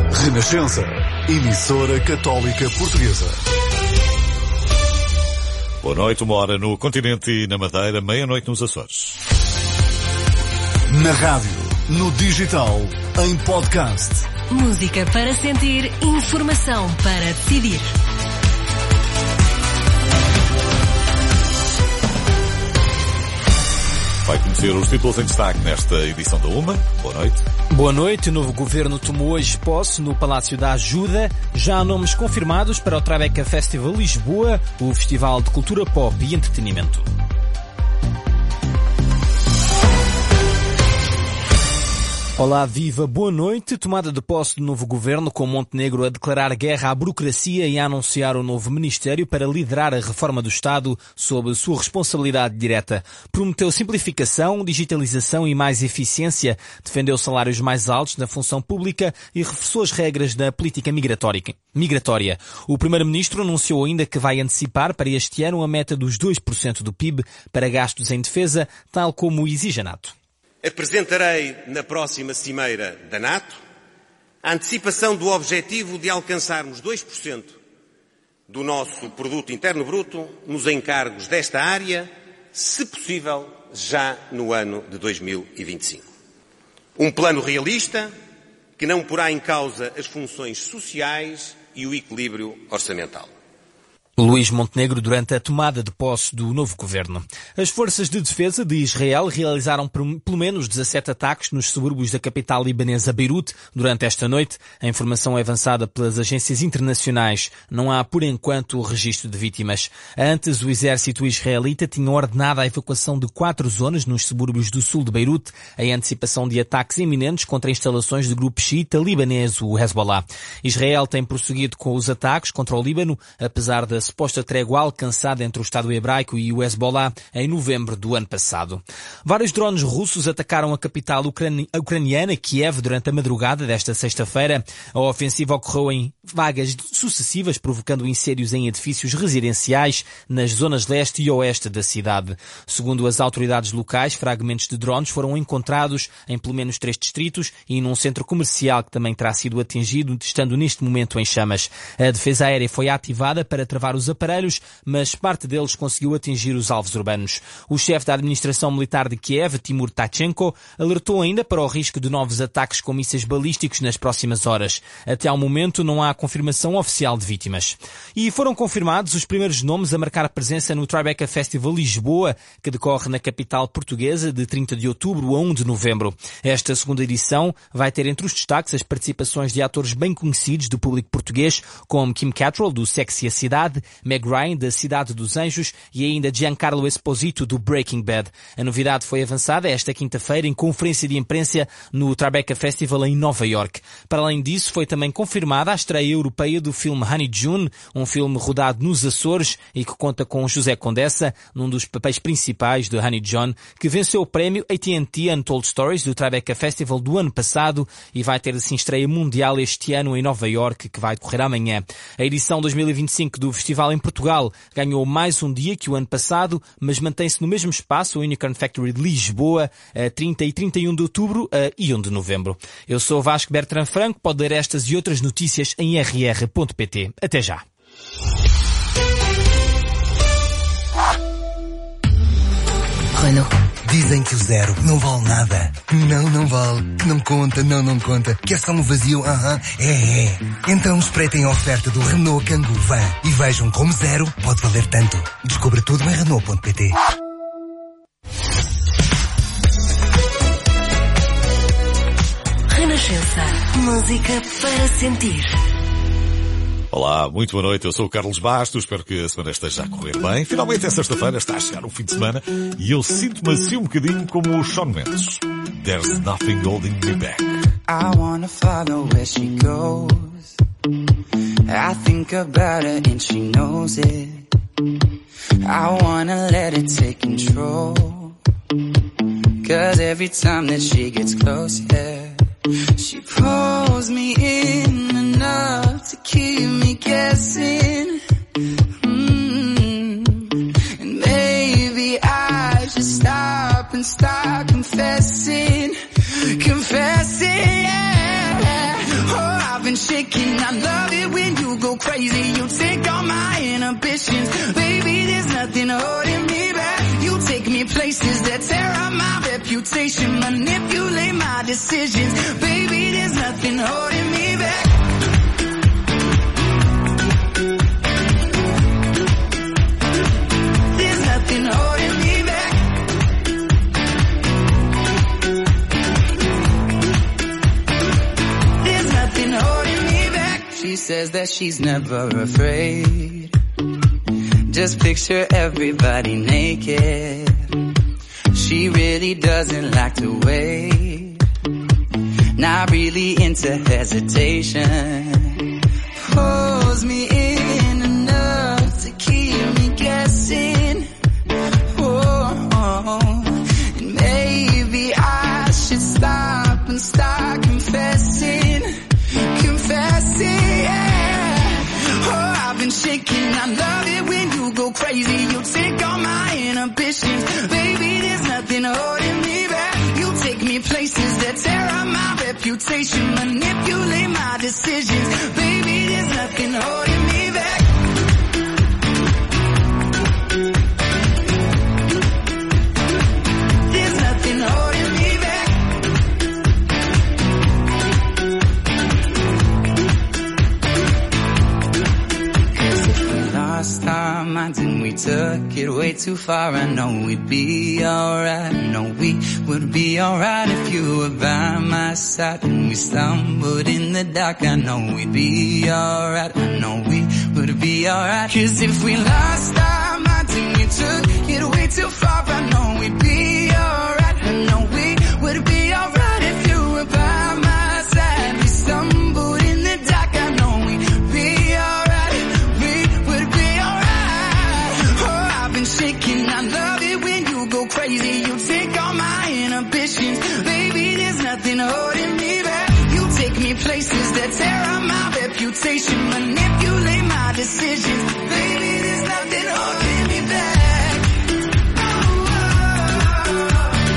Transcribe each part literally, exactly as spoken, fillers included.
Renascença, emissora católica portuguesa. Boa noite, uma hora no continente e na Madeira, meia-noite nos Açores. Na rádio, no digital, em podcast. Música para sentir, informação para decidir. Vai conhecer os títulos em destaque nesta edição da UMA. Boa noite. Boa noite. O novo governo tomou hoje posse no Palácio da Ajuda. Já há nomes confirmados para o Tribeca Festival Lisboa, o festival de cultura pop e entretenimento. Olá, viva, boa noite. Tomada de posse do novo governo, com Montenegro a declarar guerra à burocracia e a anunciar o novo ministério para liderar a reforma do Estado sob sua responsabilidade direta. Prometeu simplificação, digitalização e mais eficiência, defendeu salários mais altos na função pública e reforçou as regras da política migratória. O primeiro-ministro anunciou ainda que vai antecipar para este ano a meta dos dois por cento do P I B para gastos em defesa, tal como exige a NATO. Apresentarei na próxima cimeira da NATO a antecipação do objetivo de alcançarmos dois por cento do nosso produto interno bruto nos encargos desta área, se possível, já no ano de dois mil e vinte e cinco. Um plano realista que não porá em causa as funções sociais e o equilíbrio orçamental. Luís Montenegro durante a tomada de posse do novo governo. As forças de defesa de Israel realizaram pelo menos dezassete ataques nos subúrbios da capital libanesa Beirute durante esta noite. A informação é avançada pelas agências internacionais. Não há, por enquanto, registro de vítimas. Antes, o exército israelita tinha ordenado a evacuação de quatro zonas nos subúrbios do sul de Beirute, em antecipação de ataques iminentes contra instalações do grupo xiita libanês, o Hezbollah. Israel tem prosseguido com os ataques contra o Líbano, apesar da suposta trégua alcançada entre o Estado Hebraico e o Hezbollah em novembro do ano passado. Vários drones russos atacaram a capital ucrani- ucraniana, Kiev, durante a madrugada desta sexta-feira. A ofensiva ocorreu em vagas sucessivas, provocando incêndios em edifícios residenciais nas zonas leste e oeste da cidade. Segundo as autoridades locais, fragmentos de drones foram encontrados em pelo menos três distritos e num centro comercial que também terá sido atingido, estando neste momento em chamas. A defesa aérea foi ativada para travar os aparelhos, mas parte deles conseguiu atingir os alvos urbanos. O chefe da administração militar de Kiev, Timur Tachenko, alertou ainda para o risco de novos ataques com mísseis balísticos nas próximas horas. Até ao momento não há confirmação oficial de vítimas. E foram confirmados os primeiros nomes a marcar presença no Tribeca Festival Lisboa, que decorre na capital portuguesa de trinta de outubro a um de novembro. Esta segunda edição vai ter entre os destaques as participações de atores bem conhecidos do público português, como Kim Cattrall, do Sexy a Cidade, Meg Ryan, da Cidade dos Anjos, e ainda Giancarlo Esposito, do Breaking Bad. A novidade foi avançada esta quinta-feira em conferência de imprensa no Tribeca Festival em Nova York. Para além disso, foi também confirmada a estreia europeia do filme Honey June, um filme rodado nos Açores e que conta com José Condessa, num dos papéis principais de Honey John, que venceu o prémio A T and T Untold Stories do Tribeca Festival do ano passado e vai ter assim estreia mundial este ano em Nova York, que vai decorrer amanhã. A edição dois mil e vinte e cinco do festival em Portugal ganhou mais um dia que o ano passado, mas mantém-se no mesmo espaço, o Unicorn Factory de Lisboa, a trinta e trinta e um de outubro e um de novembro. Eu sou Vasco Bertrand Franco, pode ler estas e outras notícias em r r ponto p t. Até já. Renault. Dizem que o zero não vale nada. Não, não vale. Que não conta, não, não conta. Que é só um vazio, aham, uh-huh. é, é. Então espreitem a oferta do Renault Kangoo Van e vejam como zero pode valer tanto. Descubra tudo em Renault ponto p t. Renascença. Música para sentir. Olá, muito boa noite, eu sou o Carlos Bastos, espero que a semana esteja a correr bem. Finalmente é sexta-feira, está a chegar o fim de semana e eu sinto-me assim um bocadinho como o Shawn Mendes. There's nothing holding me back. I wanna follow where she goes. I think about her and she knows it. I wanna let it take control. Cause every time that she gets close, yeah, she pulls me in enough to keep me guessing. Mm-hmm. And maybe I should stop and start confessing, confessing, yeah. Oh, I've been crazy. You take all my inhibitions. Baby, there's nothing holding me back. You take me places that tear up my reputation. Manipulate my decisions. Baby, there's nothing holding me back. There's nothing holding me back. There's nothing holding me back. She says that she's never afraid. Just picture everybody naked. She really doesn't like to wait. Not really into hesitation. Pulls me in enough to keep me guessing. Oh, oh. And maybe I should stop and start confessing. Confessing, yeah. Oh, I've been shaking. I love it when you go crazy. You take all my inhibitions. Baby, there's nothing holding me back. You take me places that tear up my reputation. Manipulate my decisions. Baby, there's nothing holding me back. There's nothing holding me back. Cause if we lost our minds and we took it way too far, I know we'd be alright. I know we would be alright if you were by my side. When we stumbled in the dark, I know we'd be alright. I know we would be alright. Cause if we lost our minds and we took it way too far, I know we'd be alright. I know we would be alright if you were by my side. We stumbled in the dark, I know we'd be alright. We would be alright. Oh, I've been shaking. I love it when you go crazy. You take all my inhibitions. Baby, there's nothing holding me back. You take me places that tear up my reputation. Manipulate my decisions. Baby, there's nothing holding me back. Oh, oh, oh.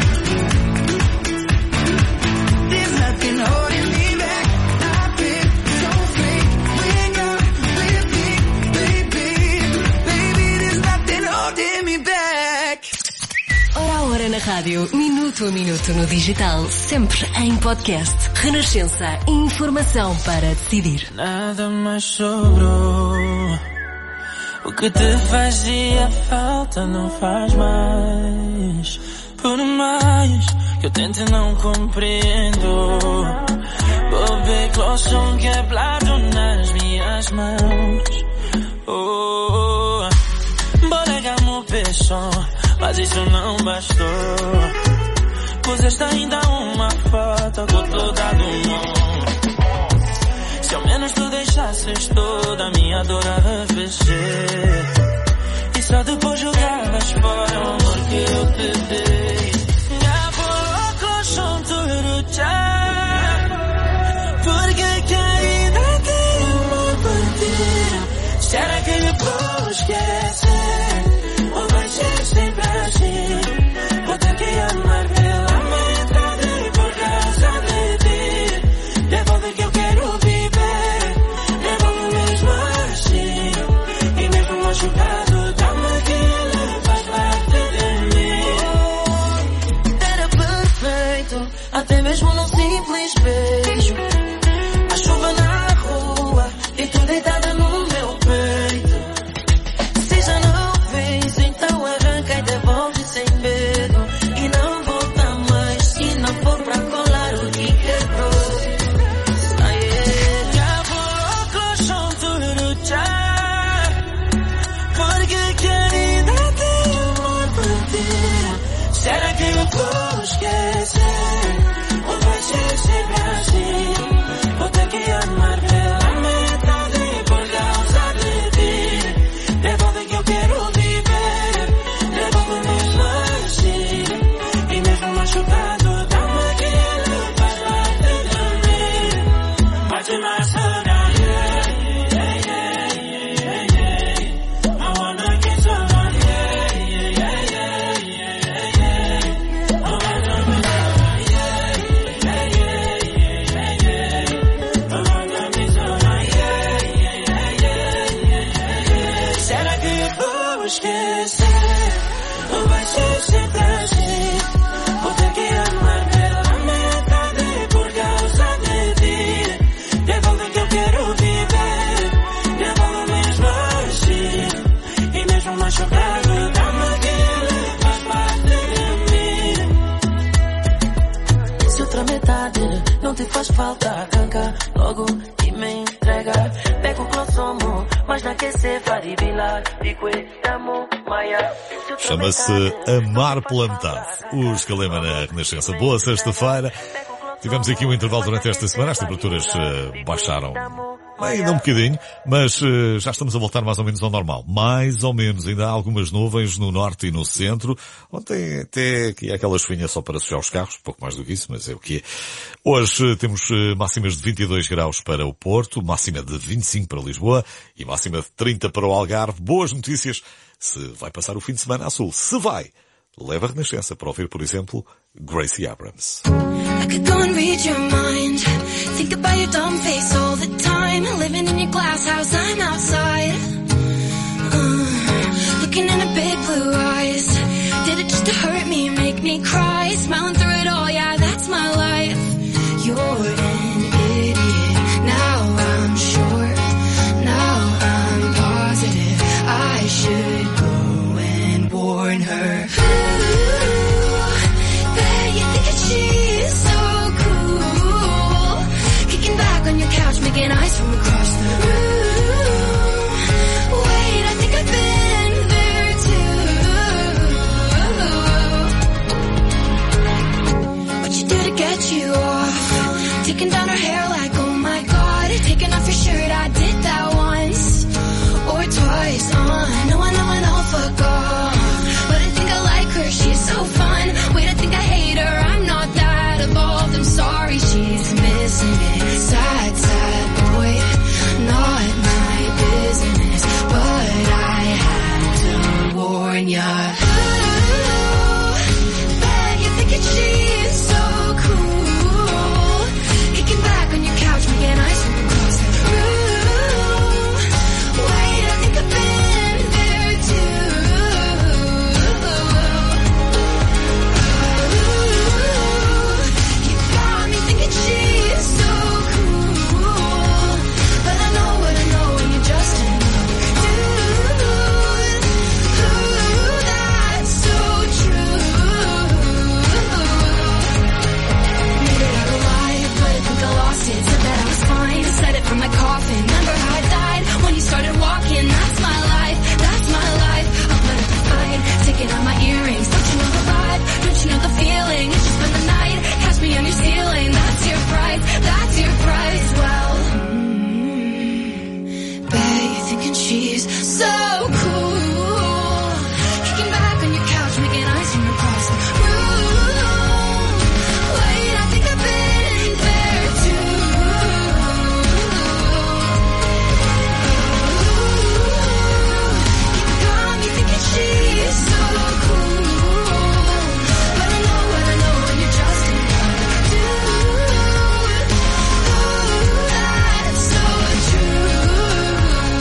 There's nothing holding me back. I've been so fake when you're with me, baby. Baby, there's nothing holding me back. Hora a hora na rádio, minuto a minuto no digital, sempre em podcast. Renascença, informação para decidir. Nada mais sobrou. O que te fazia falta não faz mais. Por mais que eu tente não compreendo. Volver close um quebrado nas minhas mãos. Oh, bolegamos o pecho, mas isso não bastou. Puseste ainda uma foto com toda do mundo. Se ao menos tu deixasses toda a minha dor a arrefecer. E só depois jogaras fora o amor que eu te dei. A pouco son tu luchar. Porque querida te amo por ti. Será que me vou esquecer? Ou vai ser sempre assim? Vou ter que amar pela metade por causa de ti. Devolve que eu quero viver. Devolve mesmo assim. E mesmo machucado, dá-me aquilo, faz parte de mim. Era perfeito, até mesmo num simples beijo. A chuva na rua e tu deitada no meu peito. Se faz falta, arranca logo e me entrega. Pego o consumo, mas não quer ser faribilar. Riquedamo, maia. Chama-se Amar pela Metade. Os Calema na Renascença. Boa sexta-feira. Tivemos aqui um intervalo durante esta semana. As temperaturas uh, baixaram ainda um bocadinho, mas uh, já estamos a voltar mais ou menos ao normal. Mais ou menos. Ainda há algumas nuvens no norte e no centro. Ontem até aqui há aquela chuvinha só para sujar os carros. Pouco mais do que isso, mas é o que é. Hoje uh, temos uh, máximas de vinte e dois graus para o Porto, máxima de vinte e cinco para Lisboa e máxima de trinta para o Algarve. Boas notícias se vai passar o fim de semana a sul. Se vai, leva a Renascença para ouvir, por exemplo, Gracie Abrams. I could go and read your mind. Think about your dumb face all the time. Living in your glass house, I'm outside. Uh, looking into big blue eyes. Did it just to hurt me, make me cry? Smiling through it all, yeah, that's my life. You're an idiot. Now I'm sure. Now I'm positive. I should go and warn her. She's so cool. Kicking back on your couch, making eyes from across the room. Wait, I think I've been there too. What you do to get you off? Taking down her hair like, oh my god. Taking off your shirt, I did that once or twice. Uh, no, I know, I know, fuck off. But I think I like her, she's so fun. Wait, I think I hate her, I'm not that evolved. I'm sorry, she's missing it. Sad, sad boy, not my business. But I had to warn ya. Ooh, bet you're thinking she's so cool. Kicking back on your couch, making eyes from across the room. Wait, I think I've been there too. You got me thinking she's so cool. But I know what I know when you're just another dude. Ooh, that's so true. Made it out alive, but I think I lost it. Said that I was fine, said it from my coffin. Remember how I died when you started walking? That's my life, that's my life. I'll put up a fight, taking out my earrings. Don't you know the vibe? Don't you know the feeling? It's just been the night, catch me on your ceiling. That's your price, that's your price. Well, mm, bet you're thinking she's so cool. Kicking back on your couch, making eyes from across the room. Wait, I think I've been there too. You got me thinking she's so cool. But I know what I know when you're just another dude. Ooh, that's so true.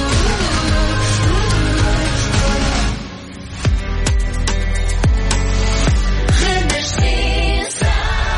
Renascença.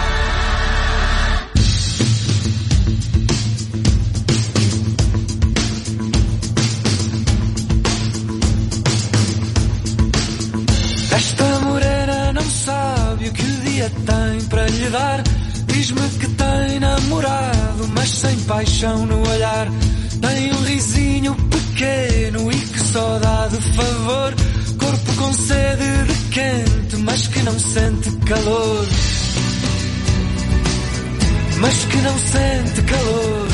Esta morena não sabe o que o dia tem para lhe dar. Diz-me que tem namorado, mas sem paixão no olhar. Tem um risinho pequeno e que só dá de favor. Corpo com sede de quente, mas que não sente calor. Mas que não sente calor.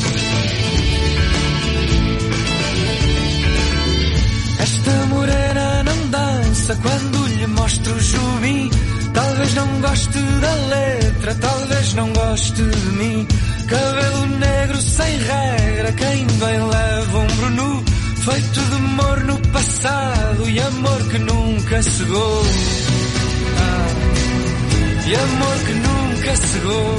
Esta morena não dança quando lhe mostro o jubim. Talvez não goste da letra, talvez não goste de mim. Cabelo negro sem regra, quem bem leva um brunu. Feito de amor no passado e amor que nunca cegou. Ah, e amor que nunca cegou.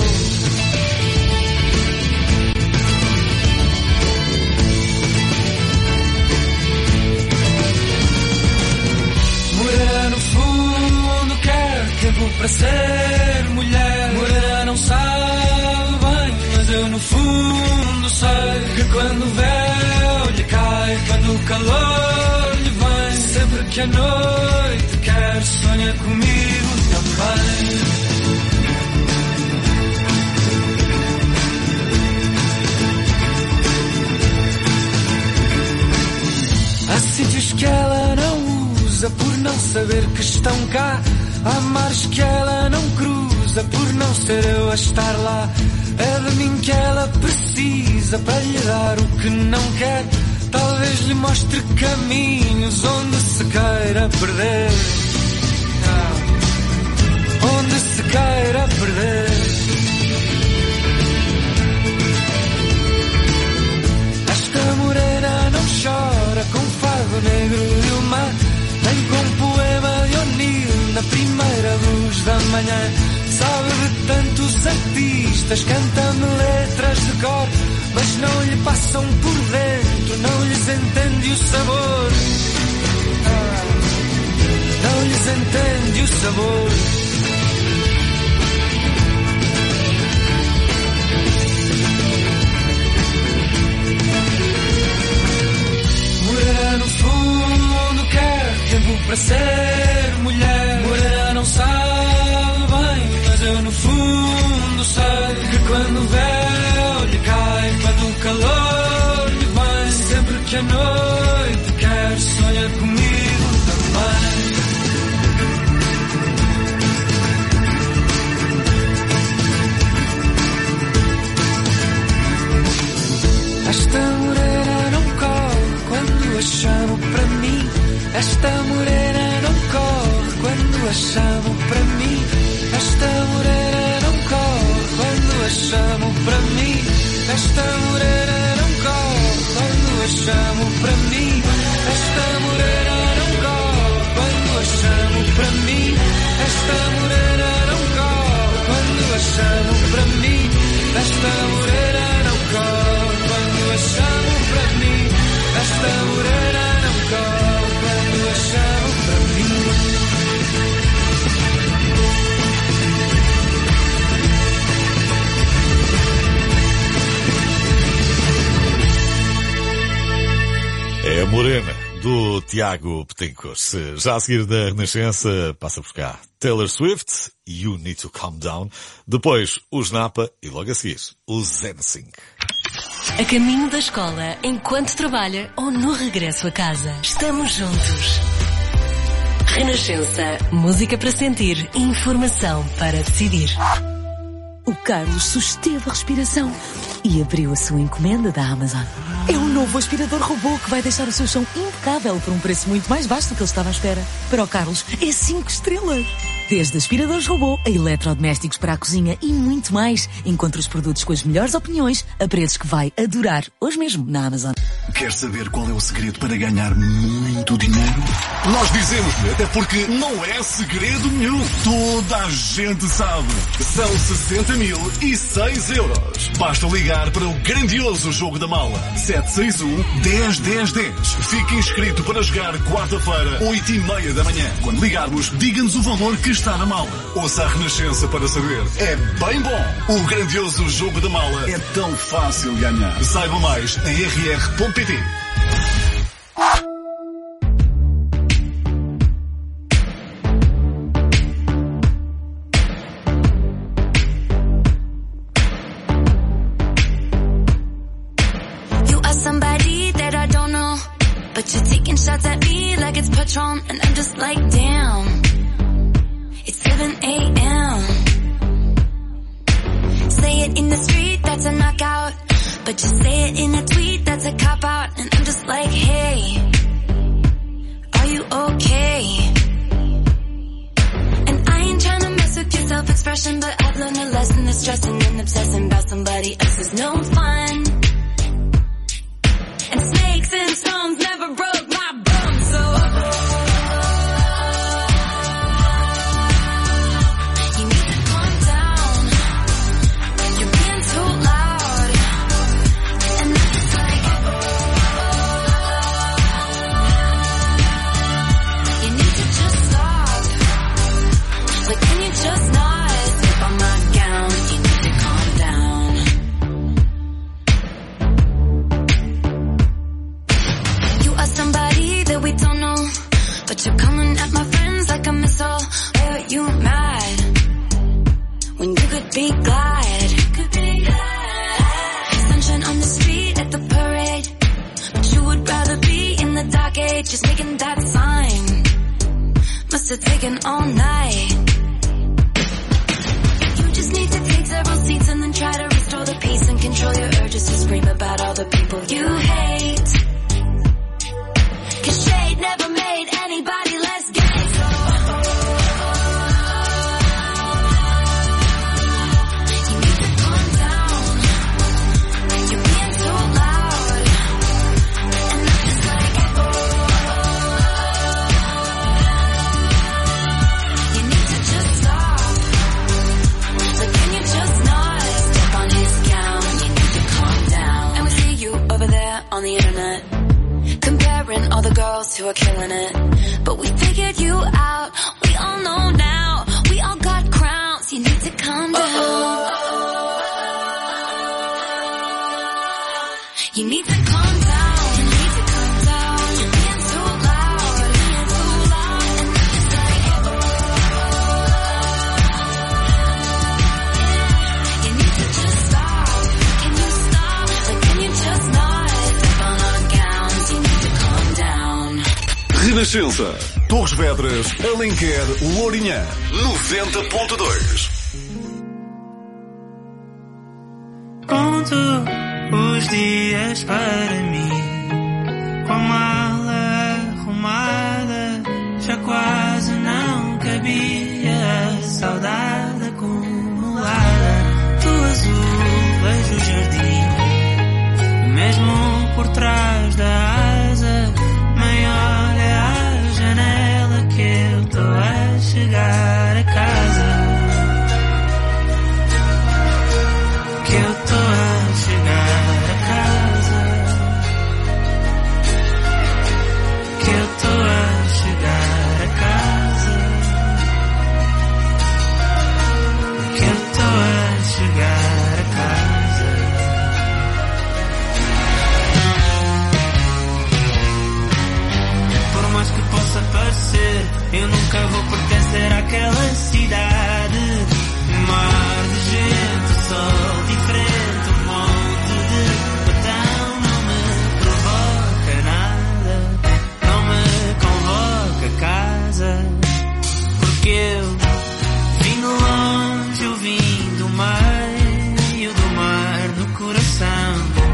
Morena no fundo quer tempo para ser mulher. Morena não sabe bem, mas eu no fundo sei que quando o véu lhe cai, quando o calor lhe vem, sempre que a noite quer, sonha comigo também. que ela não usa por não saber que estão cá. Há mares que ela não cruza por não ser eu a estar lá. É de mim que ela precisa para lhe dar o que não quer. Talvez lhe mostre caminhos onde se queira perder. Onde se queira perder. Esta morena não chora com fado negro de mar, nem com poema de O'Neill na primeira luz da manhã. Sabe de tantos artistas, canta-me letras de cor, mas não lhe passam por dentro, não lhes entende o sabor. Não lhes entende o sabor. Morena no fundo quer tempo para ser mulher. Morena não sabe bem, mas eu no fundo sei que quando o véu lhe cai, quando o calor lhe vem, sempre que a noite quer, sonha comigo também. Esta morena não corre quando a chamo para mim. Esta morena não corre quando a chamo para mim. Esta morena não corre quando a chamo para mim. Esta morena não corre quando a chamo para mim. Esta morena não corre quando a chamo para mim. Esta morena não corre quando a chamo para mim. Esta morena não corre quando a chamo para mim. Esta morena não corre quando a chamo para mim. É a Morena, do Tiago Betancourt. Já a seguir da Renascença, passa por cá Taylor Swift, You Need to Calm Down. Depois, os Napa e logo a seguir, os N Sync. A caminho da escola, enquanto trabalha ou no regresso a casa. Estamos juntos. Renascença. Música para sentir, informação para decidir. O Carlos susteve a respiração e abriu a sua encomenda da Amazon. É um novo aspirador robô que vai deixar o seu chão impecável por um preço muito mais baixo do que ele estava à espera. Para o Carlos, é cinco estrelas. Desde aspiradores robô a eletrodomésticos para a cozinha e muito mais. Encontre os produtos com as melhores opiniões a preços que vai adorar. Hoje mesmo na Amazon. Quer saber qual é o segredo para ganhar muito dinheiro? Nós dizemos-lhe, até porque não é segredo nenhum. Toda a gente sabe. São sessenta mil e seis euros. Basta ligar para o grandioso jogo da mala. sete seis um, dez, dez, dez. Fique inscrito para jogar quarta-feira, oito e meia da manhã. Quando ligarmos, diga-nos o valor que está na mala. Ouça a Renascença para saber. É bem bom. O grandioso jogo da mala é tão fácil ganhar. Saiba mais em r r ponto p t. But you're taking shots at me like it's Patron, and I'm just like, damn, it's seven a.m. Say it in the street, that's a knockout, but you say it in a tweet, that's a cop-out, and I'm just like, hey, are you okay? And I ain't trying to mess with your self-expression, but I've learned a lesson that stressing and obsessing about somebody else is no fun. And snakes and stones never broke my bones, so you need to calm down. You're being too loud, and I'm just like, you need to just stop. Like, can you just not slip on my gown? You need to calm down. You are somebody are taking all night. You just need to take several seats and then try to restore the peace and control your urges to scream about all the people you hate. 'Cause shade never made anybody less gay. On the internet, comparing all the girls who are killing it. But we figured you out, we all know now. We all got crowns, you need to calm down. You need to calm down, you need to calm down. You're being too loud, you're being too loud. And it's like, you need to just stop. Can you stop? Like, can you just not? Renascença, Torres Vedras, Alenquer, Lourinhã, noventa ponto dois. Conto os dias para mim, com a mala arrumada, já quase não cabia a saudade acumulada. Do azul vejo o jardim, mesmo por trás da asa. Maior é a janela que eu tô a chegar a casa. Que eu tô a chegar a casa. Que eu tô a chegar a casa. Que eu tô a chegar a casa. Que possa parecer, eu nunca vou pertencer àquela cidade. Um mar de gente, sol diferente, um monte de botão. Não me provoca nada, não me convoca a casa. Porque eu vim de longe, eu vim do meio do mar no coração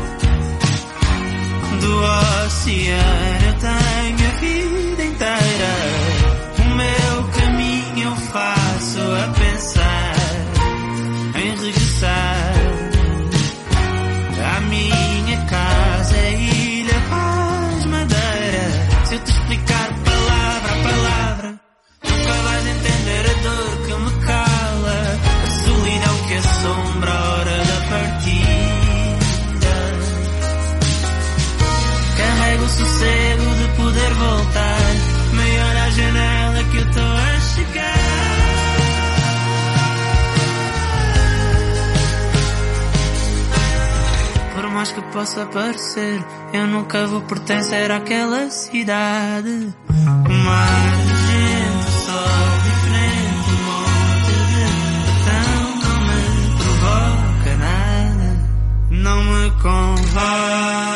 do oceano. Eu tenho a vida inteira, o meu caminho eu faço a pensar em regressar à minha casa, Ilha Paz Madeira. Se eu te explicar palavra a palavra, nunca vais entender a dor que me cala, a solidão que assombra a hora da partida. Carrego o sossego de poder voltar, maior à janela que eu tô a chegar. Por mais que possa parecer, eu nunca vou pertencer àquela cidade. Um mar de gente, sol diferente, um monte de botão. Não me provoca nada, não me convoca.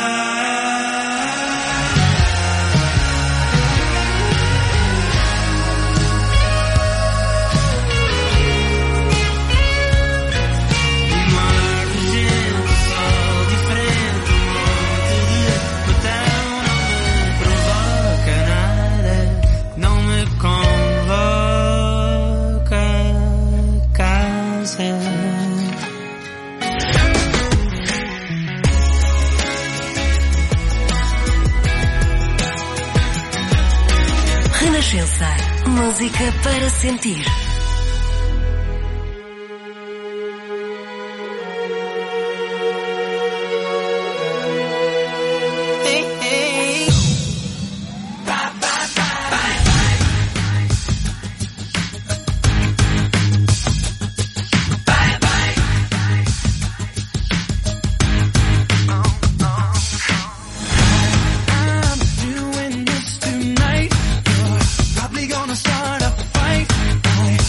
Renascença, música para sentir. Probably gonna start a fight.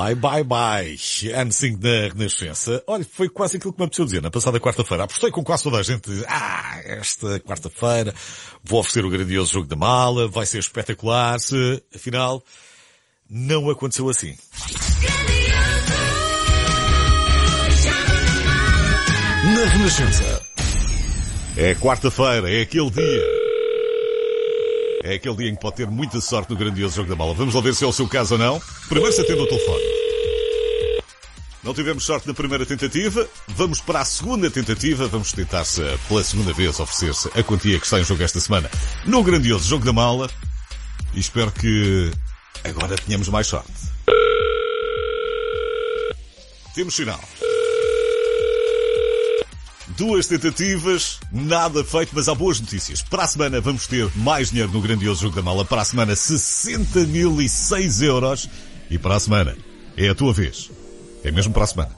bye, bye, bye. N cinco na Renascença. Olha, foi quase aquilo que me apeteceu dizer na passada quarta-feira. Apostei com quase toda a gente. Ah, esta quarta-feira vou oferecer o grandioso jogo da mala, vai ser espetacular. Se, afinal, não aconteceu assim. Na Renascença. É quarta-feira, é aquele dia. É aquele dia em que pode ter muita sorte no grandioso jogo da mala. Vamos lá ver se é o seu caso ou não. Primeiro se atende o telefone. Não tivemos sorte na primeira tentativa. Vamos para a segunda tentativa. Vamos tentar-se pela segunda vez oferecer-se a quantia que está em jogo esta semana no grandioso jogo da mala. E espero que agora tenhamos mais sorte. Temos sinal. Duas tentativas, nada feito, mas há boas notícias. Para a semana vamos ter mais dinheiro no grandioso jogo da mala. Para a semana, sessenta mil e seis euros. E para a semana, é a tua vez. É mesmo para a semana.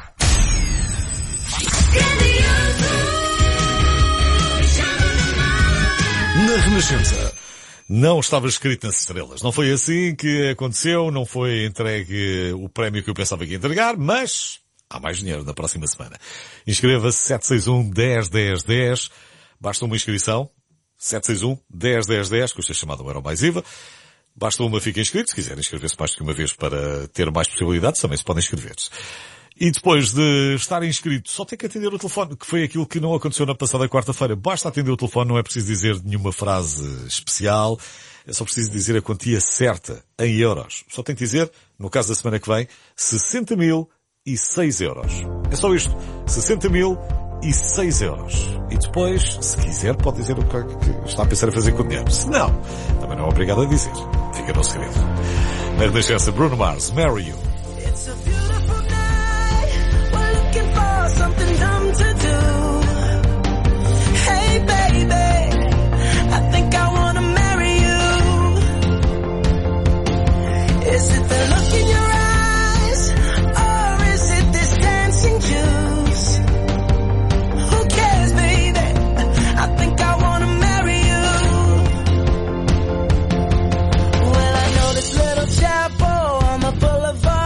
Na Renascença. Não estava escrito nas estrelas. Não foi assim que aconteceu. Não foi entregue o prémio que eu pensava que ia entregar, mas há mais dinheiro na próxima semana. Inscreva-se sete seis um, dez, dez, dez. Basta uma inscrição. sete seis um, dez, dez, dez, custa chamada o Euro mais I V A. Basta uma, fica inscrito. Se quiser inscrever-se mais do que uma vez para ter mais possibilidades, também se podem inscrever-se. E depois de estar inscrito, só tem que atender o telefone, que foi aquilo que não aconteceu na passada quarta-feira. Basta atender o telefone, não é preciso dizer nenhuma frase especial. É só preciso dizer a quantia certa, em euros. Só tem que dizer, no caso da semana que vem, sessenta mil e seis euros. É só isto. sessenta mil e seis euros. E depois, se quiser, pode dizer o que está a pensar a fazer com o dinheiro. Se não, também não é obrigado a dizer. Fica no segredo. Na Renascença, Bruno Mars, Marry You. It's a beautiful night. We're looking for something dumb to do. Hey baby, I think I wanna marry you. Is it the look in your eyes, or is it this dancing juice? Who cares, baby? I think I wanna marry you. Well, I know this little chapel on the boulevard.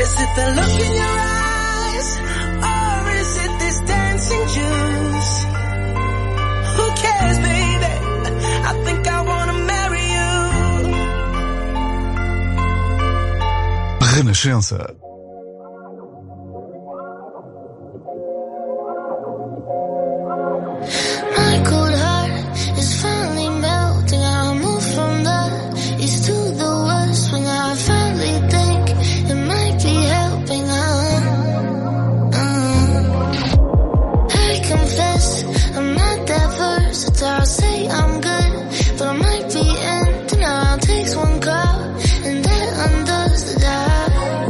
Is it the look in your eyes, or is it this dancing juice? Who cares, baby? I think I wanna marry you. Renascença. My cold heart is finally melting. I move from the east to the west when I finally think it might be helping. Uh, uh. I confess I'm not that versatile. I'll say I'm good, but I might be empty now. It takes one call and that undoes the job.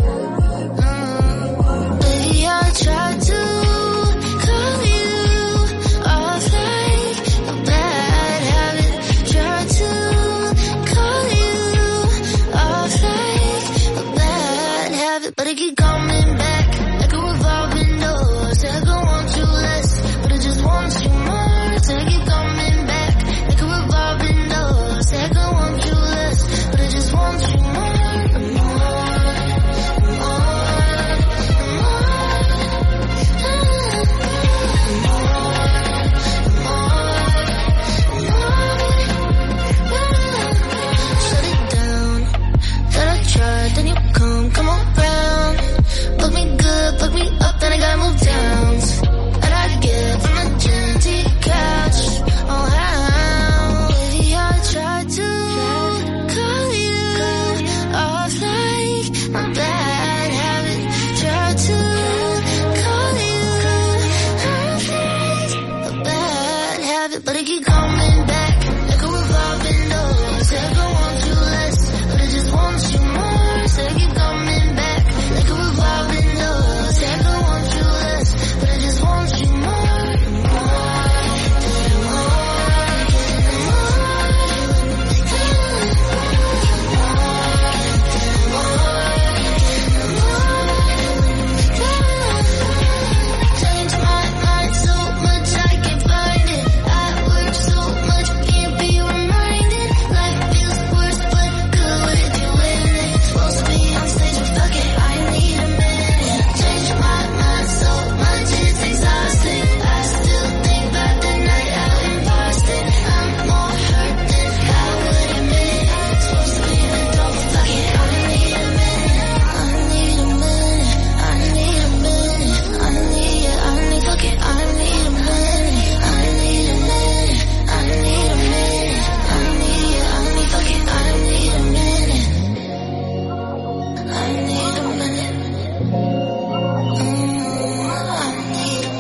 Uh, baby, I tried to call you off like a bad habit. Tried to call you off like a bad habit, but it keep coming back like a revolving door. Say I don't want you less, but I just want you more. Say I keep coming back like a revolving door. Say I don't want you less, but I just want you more, more, more, shut it down. Thought I tried, then you come, come around. Fuck me good, fuck me up, then I gotta move down. And I get from the gym to your couch. Oh, how? Baby, I tried to call you off like a bad habit. Tried to call you off like a bad habit, but it keep coming back like a revolving door. Say I don't want you less, but I just want you more. Say I keep coming back like a revolving door. Say I don't want you less, but I just want you more, more, change my mind so much I can't find it. I work so much, can't be reminded. Life feels worse, but good if you win it. Supposed to be on stage, but fuck it, I need a minute. Change my mind so much, it's exhausting. I still think about the night out in Boston. I'm more hurt than I would admit. Supposed to be the dope, but fuck it, I need a minute. I need a minute, I need a minute. I need it, I need, fuck it, I need a minute. I need a minute, I need a minute. I need it, I need, fuck it, I need a minute. I need a minute. Mm, I need a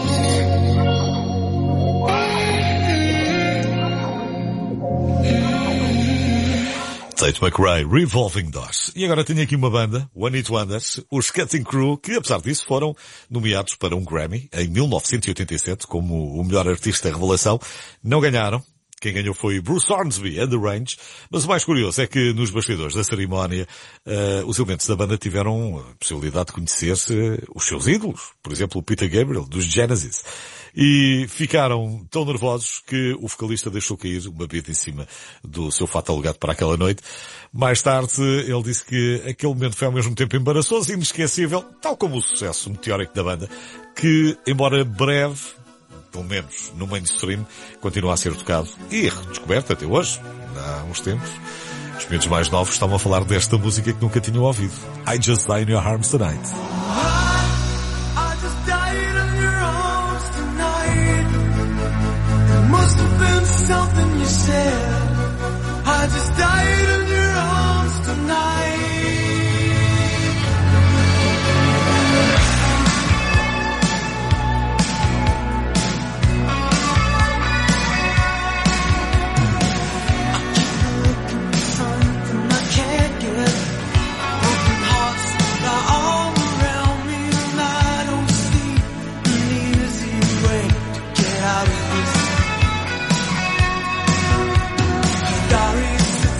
Tate McRae, Revolving Doors. E agora tenho aqui uma banda, One Hit Wonders, os Cutting Crew, que apesar disso foram nomeados para um Grammy em mil novecentos e oitenta e sete como o melhor artista revelação. Não ganharam. Quem ganhou foi Bruce Hornsby and the Range. Mas o mais curioso é que nos bastidores da cerimónia, uh, os elementos da banda tiveram a possibilidade de conhecer uh, os seus ídolos. Por exemplo, o Peter Gabriel, dos Genesis. E ficaram tão nervosos que o vocalista deixou cair uma bebida em cima do seu fato alugado para aquela noite. Mais tarde, ele disse que aquele momento foi ao mesmo tempo embaraçoso e inesquecível, tal como o sucesso meteórico da banda, que, embora breve, pelo menos no mainstream, continua a ser tocado e redescoberto até hoje, há uns tempos. Os miúdos mais novos estavam a falar desta música que nunca tinham ouvido. I Just Die in Your Arms Tonight. Must have been something you said. I just died in your arms tonight. I keep looking for something I can't get. Broken hearts are all around me and I don't see an easy way to get out of this. Diaries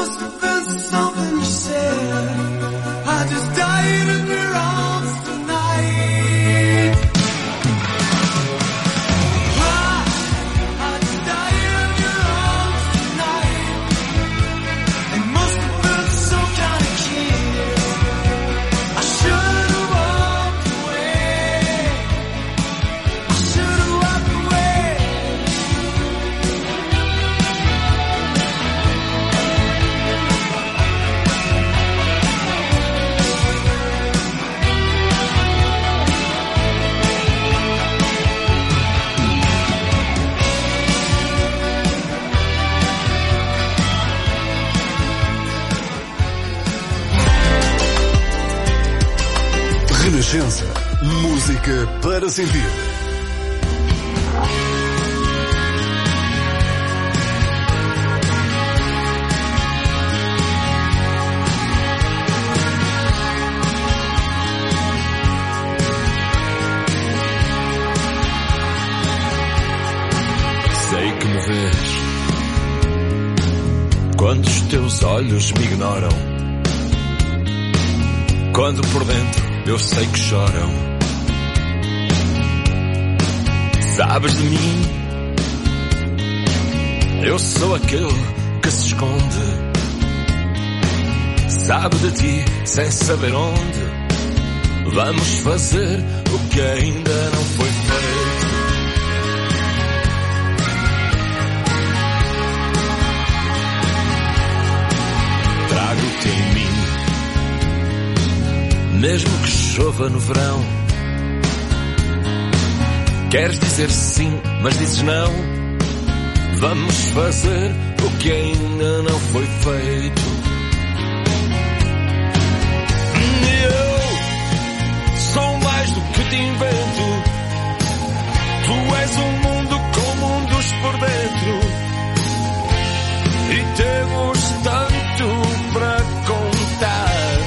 must have been something you said. I just died in your arms tonight. I, I just died in your arms tonight. It must have been some kind of kid. I should have walked away. I should have walked away. Renascença. Música para sentir. Sei que me vês quando os teus olhos me ignoram, quando por dentro eu sei que choram. Sabes de mim, eu sou aquele que se esconde. Sabe de ti sem saber onde. Vamos fazer o que ainda não foi feito. Trago-te em mim, mesmo que chova no verão. Queres dizer sim, mas dizes não. Vamos fazer o que ainda não foi feito. Eu sou mais do que te invento. Tu és um mundo com mundos por dentro. E temos tanto para contar.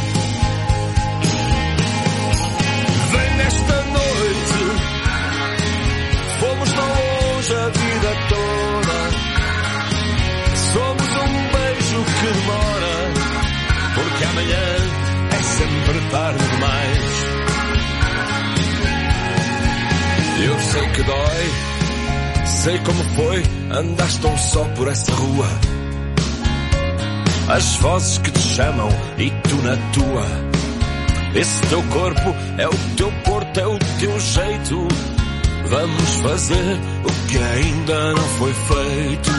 Vem nesta noite, fomos tão longe a vida toda. Somos um beijo que demora, porque amanhã é sempre tarde demais. Eu sei que dói, sei como foi, andaste tão só por essa rua. As vozes que te chamam e tu na tua. Esse teu corpo é o teu porto, é o teu jeito. Vamos fazer o que ainda não foi feito.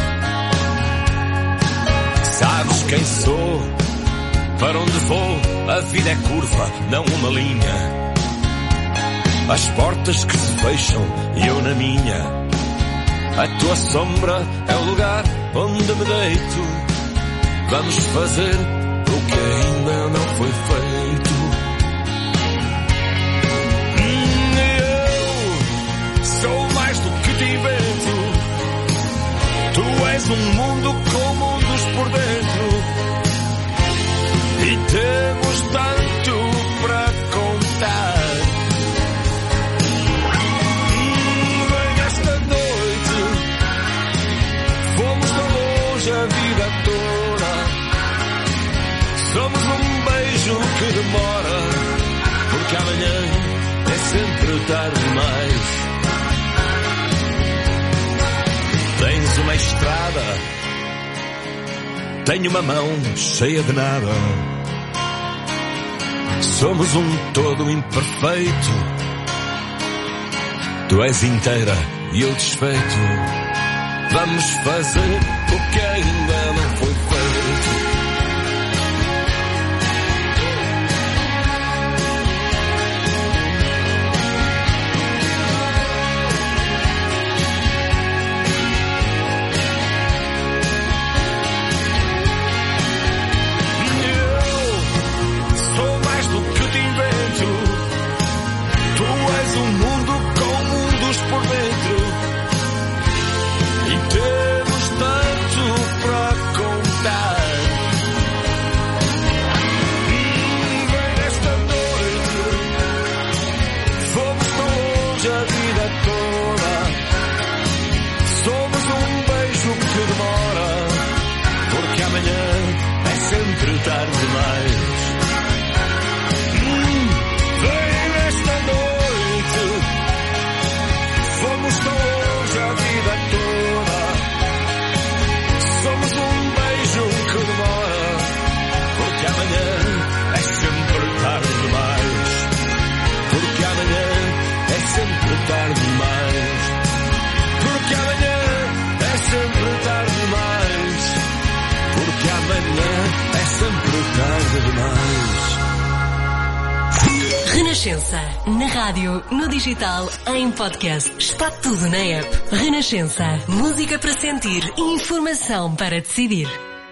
Sabes quem sou, para onde vou, a vida é curva, não uma linha. As portas que se fecham e eu na minha. A tua sombra é o lugar onde me deito. Vamos fazer o que ainda não foi feito. Eu sou mais do que te invento. Tu és um mundo com mundos por dentro. E temos tanto para contar. Vem esta noite, fomos tão longe a vida toda. Somos um beijo que demora, porque amanhã é sempre tarde demais. Tens uma estrada, tenho uma mão cheia de nada. Somos um todo imperfeito. Tu és inteira e eu desfeito. Vamos fazer o que ainda não foi feito. Por dentro, e temos tanto para sempre tarde demais. Hum, vem nesta noite, fomos tão longe a vida toda. Somos um beijo que demora, porque amanhã é sempre tarde demais. Porque amanhã é sempre tarde demais. Porque amanhã é sempre tarde demais. Porque amanhã é sempre tarde demais. Renascença, na rádio, no digital, em podcast. Está tudo na app. Renascença, música para sentir e informação para decidir.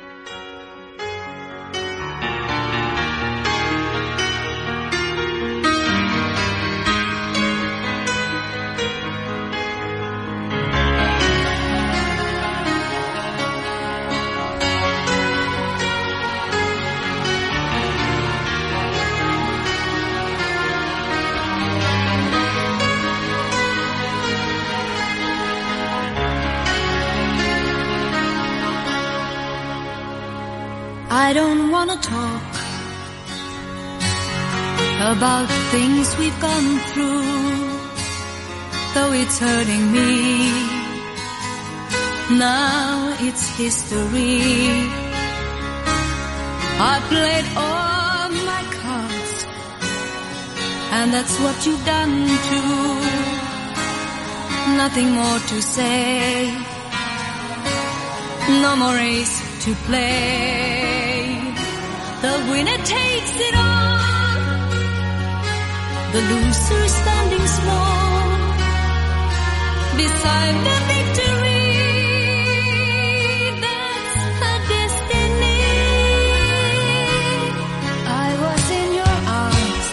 I don't wanna talk about things we've gone through, though it's hurting me. Now it's history. I played all my cards, and that's what you've done too. Nothing more to say, no more race to play. The winner takes it all, the loser standing small beside the victory. That's her destiny. I was in your arms,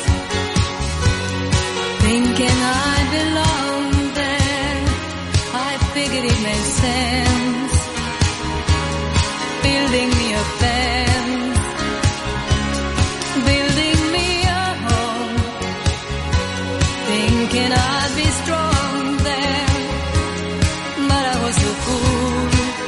thinking I belonged there. I figured it made sense, building me a fence, building me a home, thinking I'd be strong there, but I was a fool,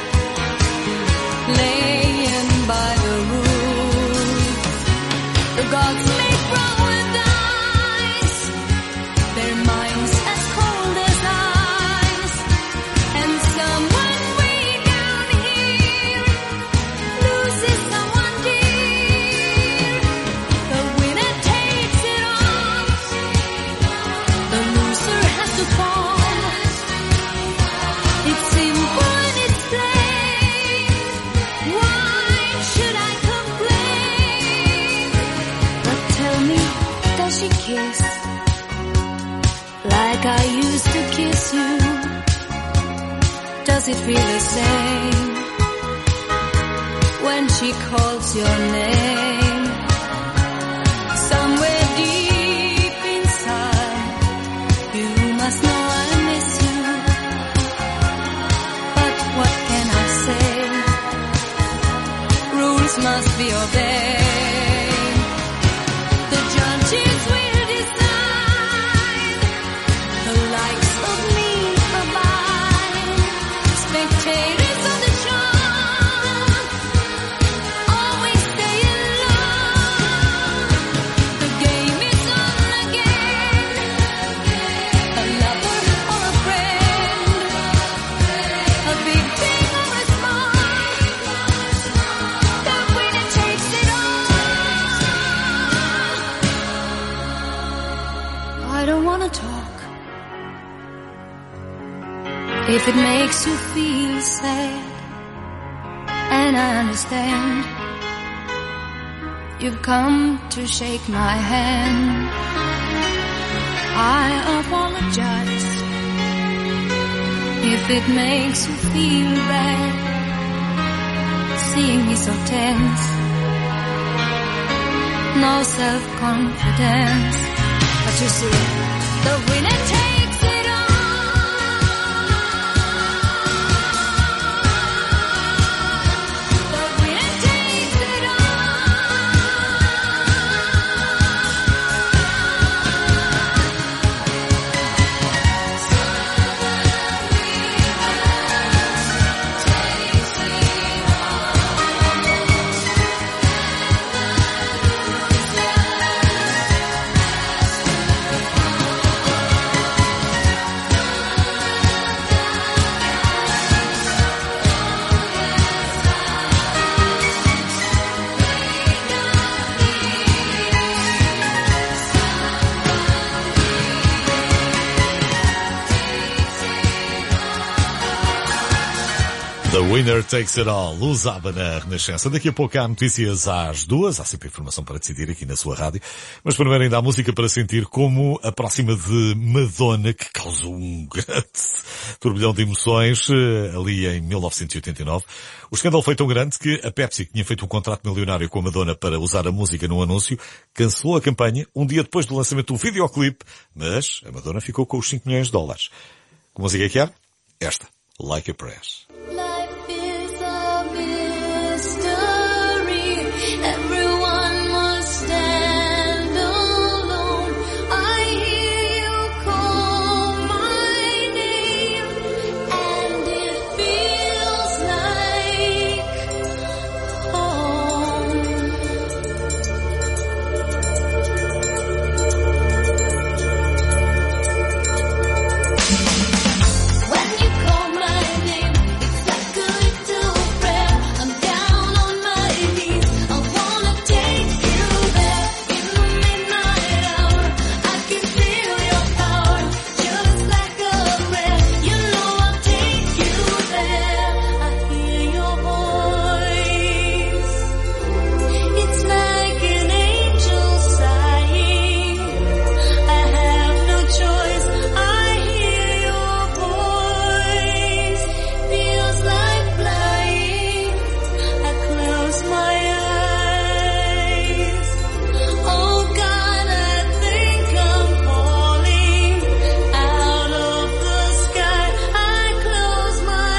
laying by the rules. The gods make wrong with eyes, their minds as cold as ice, and someone way down here loses someone dear. The winner takes it all, the loser has to fall. It's simple and it's plain. Why should I complain? But tell me, does she kiss like I used to kiss you? Does it feel the same when she calls your name? Somewhere deep inside, you must know I miss you. But what can I say? Rules must be obeyed. The judges will decide. The likes of me abide. Spectators of the show always stay alone. The game is on again. A lover or a friend, a big thing or a small, the winner takes it all. I don't wanna talk if it makes you feel sad, and I understand. You've come to shake my hand. I apologize if it makes you feel bad, seeing me so tense, no self-confidence. But you see, the winner takes it all. The winner takes it all. Winner Takes It All, usava na Renascença. Daqui a pouco há notícias às duas, há sempre informação para decidir aqui na sua rádio. Mas primeiro ainda há música para sentir, como a próxima de Madonna, que causou um grande turbilhão de emoções ali em mil novecentos e oitenta e nove. O escândalo foi tão grande que a Pepsi, que tinha feito um contrato milionário com a Madonna para usar a música num anúncio, cancelou a campanha um dia depois do lançamento do videoclipe, mas a Madonna ficou com os cinco milhões de dólares. Que música é que era? Esta, Like a Prayer. Life is a mystery. Everyone must stand alone. I hear you call my name, and it feels like home. When you call my name, it's like a little prayer. I'm down on my knees. I wanna take you there in the midnight hour. I can feel your power, just like a prayer. You know I'll take you there. I hear your voice. It's like an angel sighing. I have no choice. I hear your voice. Feels like flying. I close my eyes. Oh God, I think I'm falling out of the sky. I close my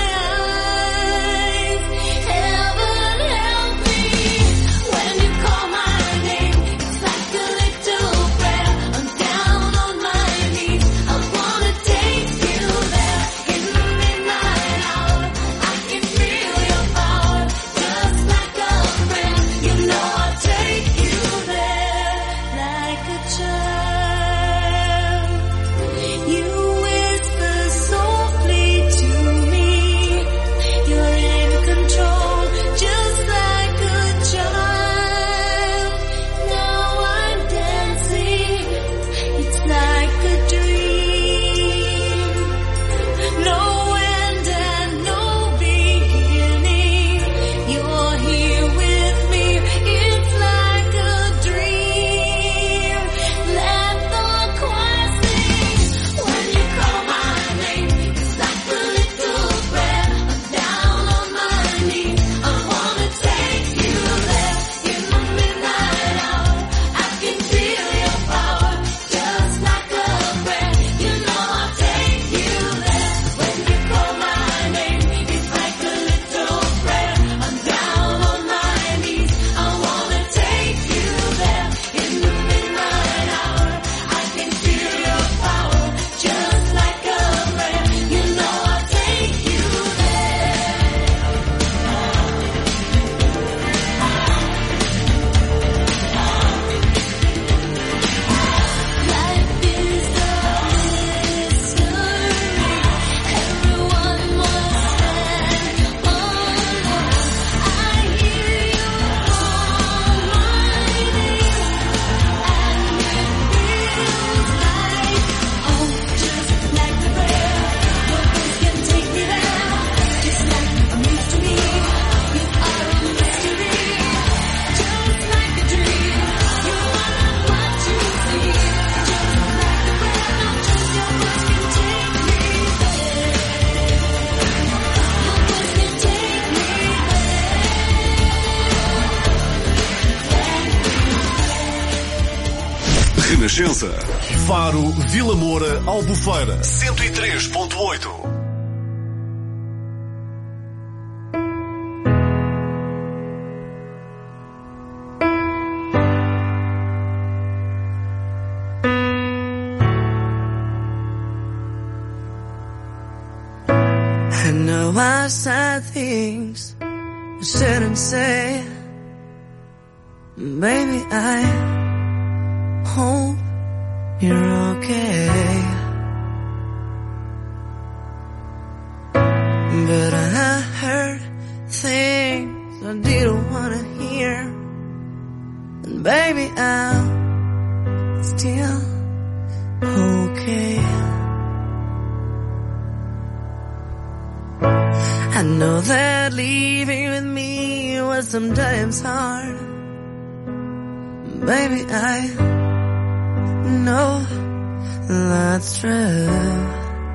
eyes. Heaven help me when you call my name. It's like a little prayer. I'm down on my knees. I wanna take you there in the midnight hour. I can feel your power, just like a prayer. You know I'll take you there like a child. You whisper softly to me. You're in control, just like a child. Now I'm dancing. It's like a dream. No end and no beginning. You're here with me. It's like a dream. Let the choir sing. When you call my name, it's like a little prayer. I'm down on my knees. I wanna take you there in the midnight hour. I can feel your power, just like a prayer. You know I'll take you there. When you call my name, it's like a little prayer. I'm down on my knees. I wanna take you there in the midnight hour. I can feel your power, just like a prayer. You know I'll take you Life is a mystery. Everyone must stand alone. I hear you call my name, and it feels like home, just like a prayer. Your voice can take me there, just like a mystery. You are a mystery, just like a dream. You are not what you see, just like a prayer. Just your voice can take me there. Your voice can take me Renascença. Faro, Vila Moura, Albufeira. cento e três ponto oito. I know I said things I shouldn't say. Baby, I hope you're okay. But I heard things I didn't want to hear. And baby, I'm still okay. I know that leaving with me was sometimes hard. Baby, I know that's true.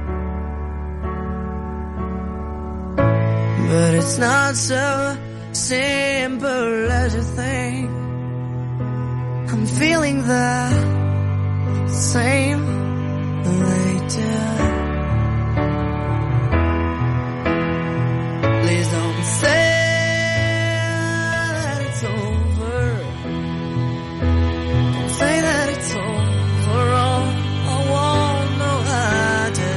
But it's not so simple as you think. I'm feeling the same way too. Please don't say that it's over. Don't say that it's over. All I won't know how to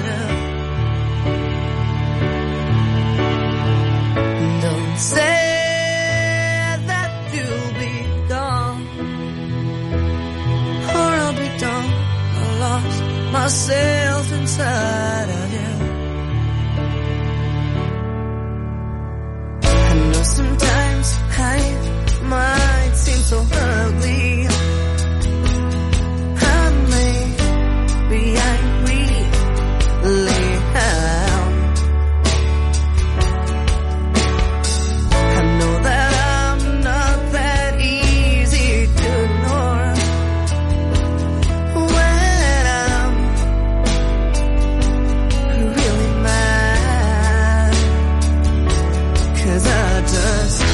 do. Don't say that you'll be gone, or I'll be done. I lost myself inside of you. Sometimes I might seem so ugly, and maybe I really am. I know that I'm not that easy to ignore when I'm really mad, 'cause I just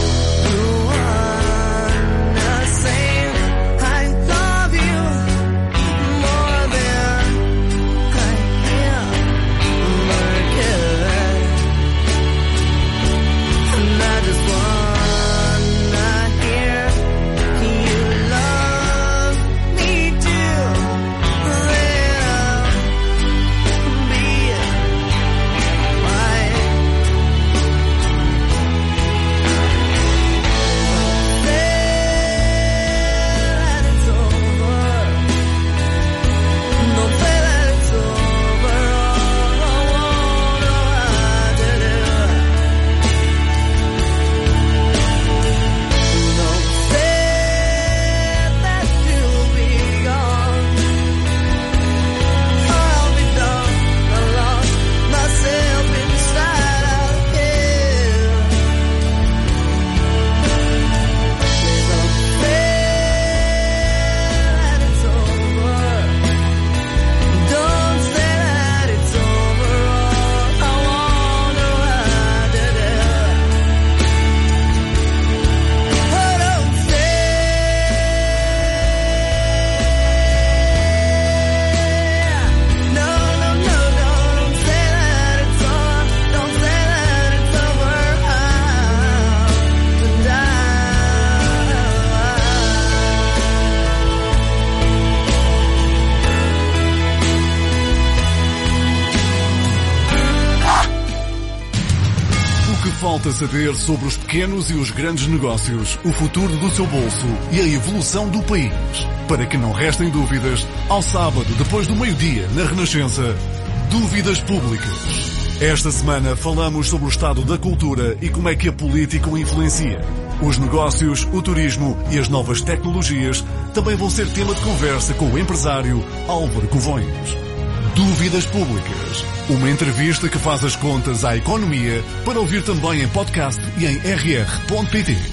Falta saber sobre os pequenos e os grandes negócios, o futuro do seu bolso e a evolução do país. Para que não restem dúvidas, ao sábado, depois do meio-dia, na Renascença, Dúvidas Públicas. Esta semana falamos sobre o estado da cultura e como é que a política o influencia. Os negócios, o turismo e as novas tecnologias também vão ser tema de conversa com o empresário Álvaro Covões. Dúvidas Públicas. Uma entrevista que faz as contas à economia para ouvir também em podcast e em r r ponto p t.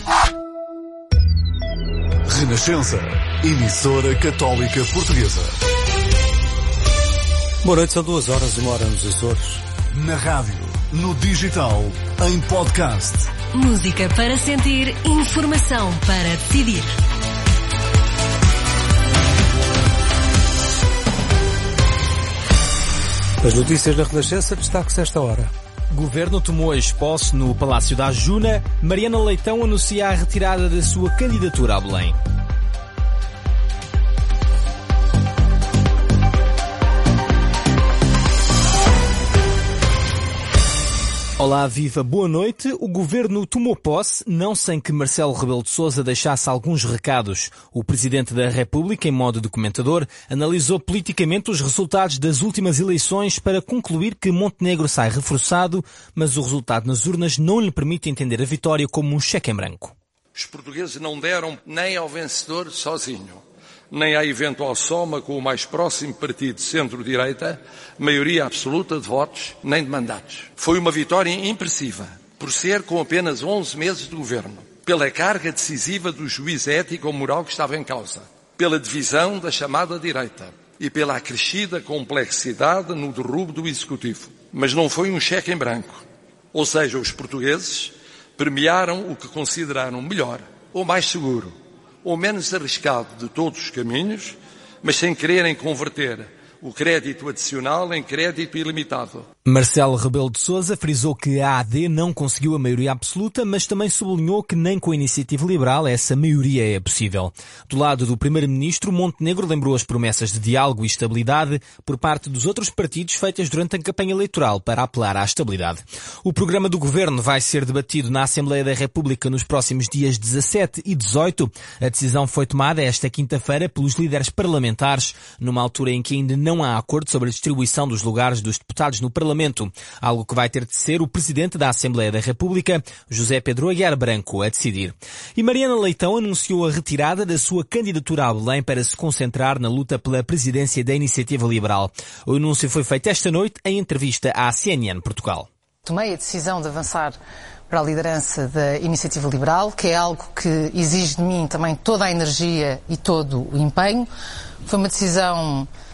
Renascença. Emissora Católica Portuguesa. Boa noite, são duas horas e uma hora nos Açores. Na rádio, no digital, em podcast. Música para sentir, informação para decidir. As notícias da Renascença, destaque-se esta hora. Governo tomou hoje posse no Palácio da Ajuna. Mariana Leitão anuncia a retirada da sua candidatura a Belém. Olá, viva, boa noite. O Governo tomou posse, não sem que Marcelo Rebelo de Sousa deixasse alguns recados. O Presidente da República, em modo de comentador, analisou politicamente os resultados das últimas eleições para concluir que Montenegro sai reforçado, mas o resultado nas urnas não lhe permite entender a vitória como um cheque em branco. Os portugueses não deram nem ao vencedor sozinho. nem à eventual soma com o mais próximo partido de centro-direita, maioria absoluta de votos, nem de mandatos. Foi uma vitória impressiva, por ser com apenas onze meses de governo, pela carga decisiva do juízo ético ou moral que estava em causa, pela divisão da chamada direita e pela acrescida complexidade no derrubo do Executivo. Mas não foi um cheque em branco. Ou seja, os portugueses premiaram o que consideraram melhor, ou mais seguro, ou menos arriscado de todos os caminhos, mas sem quererem converter o crédito adicional em crédito ilimitado. Marcelo Rebelo de Sousa frisou que a A D não conseguiu a maioria absoluta, mas também sublinhou que nem com a Iniciativa Liberal essa maioria é possível. Do lado do primeiro-ministro, Montenegro lembrou as promessas de diálogo e estabilidade por parte dos outros partidos feitas durante a campanha eleitoral para apelar à estabilidade. O programa do governo vai ser debatido na Assembleia da República nos próximos dias dezassete e dezoito. A decisão foi tomada esta quinta-feira pelos líderes parlamentares, numa altura em que ainda não há acordo sobre a distribuição dos lugares dos deputados no Parlamento, algo que vai ter de ser o Presidente da Assembleia da República, José Pedro Aguiar Branco, a decidir. E Mariana Leitão anunciou a retirada da sua candidatura a Belém para se concentrar na luta pela presidência da Iniciativa Liberal. O anúncio foi feito esta noite em entrevista à C N N Portugal. Tomei a decisão de avançar para a liderança da Iniciativa Liberal, que é algo que exige de mim também toda a energia e todo o empenho. Foi uma decisão